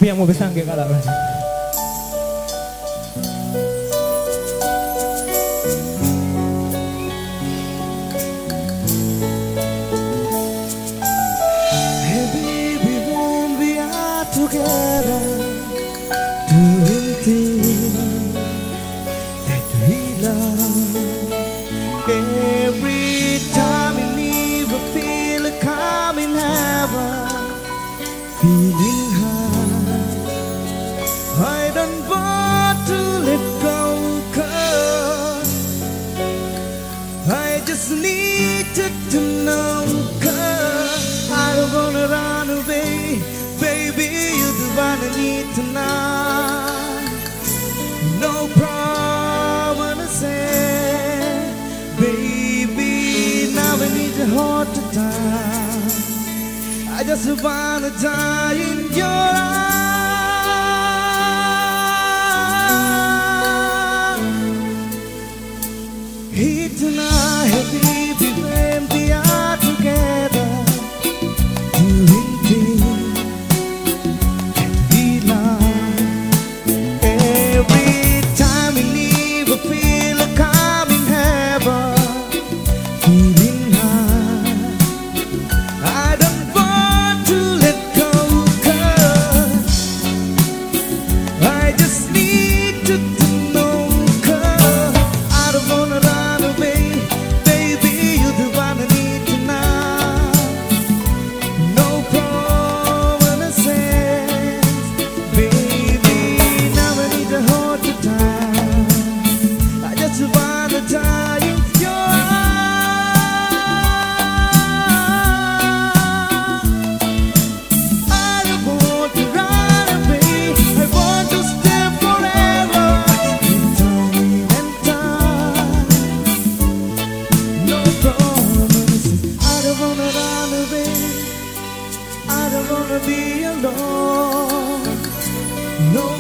Abbiamo pesante calabra. Hey baby, when we are together, doing things that we love. Every time in me, we feel a calm in heaven, feeling high. I don't want to let go, 'cause I just need you to know, 'cause I don't wanna run away. Baby, you're the one I need tonight. No problem to say. Baby, now I need to hold you tight. I just wanna die in your arms. Here tonight, baby, when we are together, doing things that we love. Every time we leave, I feel a calm in heaven, feeling high. I don't want to let go, 'cause I just need you to know, 'cause I don't wanna run away. Baby, you're the one I need tonight. No promises. Baby, now I need to hold you tight. I just wanna die in your arms. I don't want to run away. I want to stay forever. In time and time. No promises. I don't wanna run away. I don't wanna be alone. No